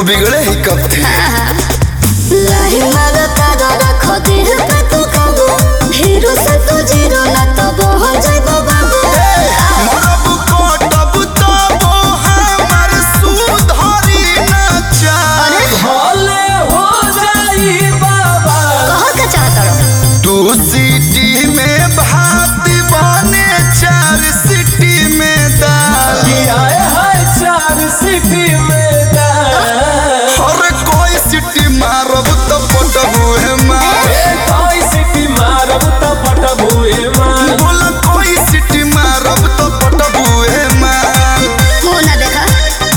बिगड़े ही कब थे। लाही मारता रखो दिल पे तू काबू, हीरो से तू जीरो ना तो हो जाइबो बाबू। मरब कोटब तब हमर सुधरी न चाल। भले हो जाई बाबा। कहो का चाहता रो? तू सिटी में भात बने 4 सिटी में दाल। आए हाय 4 सिटी में दाल। हर कोई सिटी मारब तो पटबू है मार। कोई सिटी मारब तो पटबू है मार। बोला कोई सिटी मारब तो पटबू है मार। मुंह ना देखा।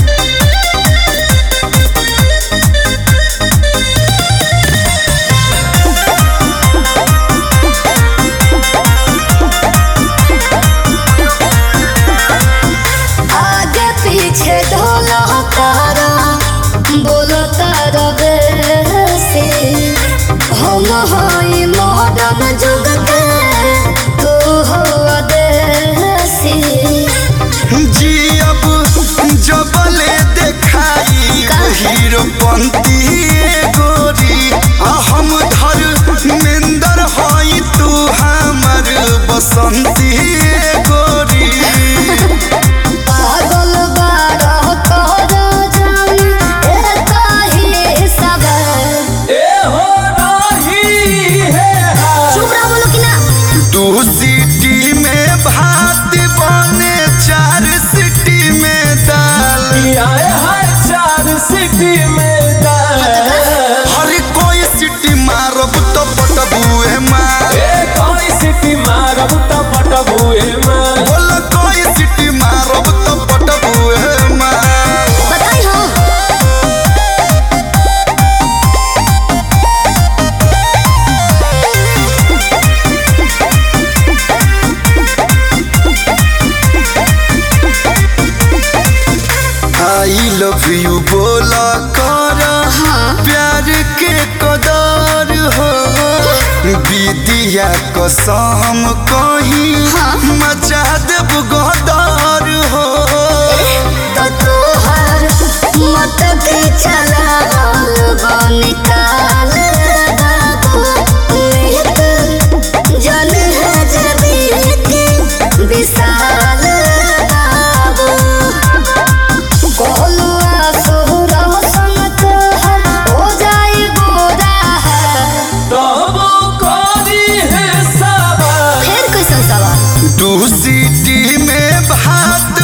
आगे पीछे ढोला तारा बोलो तारा बेसी, हम होई मॉडर्न जुग के तू हो देसी। जी अब जबले देखाई हीरो पंती गोरी, हम धर्मेंद्र हई तू हमर बसंती गोरी। पागल बारा करो जान एता ही सबर। ए हो रही है चुप रहो बोलो कि ना। तू सिटी में भात बने 4 सिटी में दाल। आए हाय 4 सिटी में दाल। हर कोई सिटी मारब तो पटबू है मार। कोई सिटी मारब तो पटबू है मार। बोल कोई सिटी मारब तो पटबू है मार। बताई हो आई लव यू बोला कर प्यार के कदर हो। विदिया कसम कहीं मचा देब गदर हो। तो तू हर मत के चला निकाल बाबू। निहित जन है जबी के विशाल बाबू। कोलुआ सोहरा संग तोहर हो जाई बुरा है। तब करी है सवार। फिर कैसन सवाल? तू सिटी में भात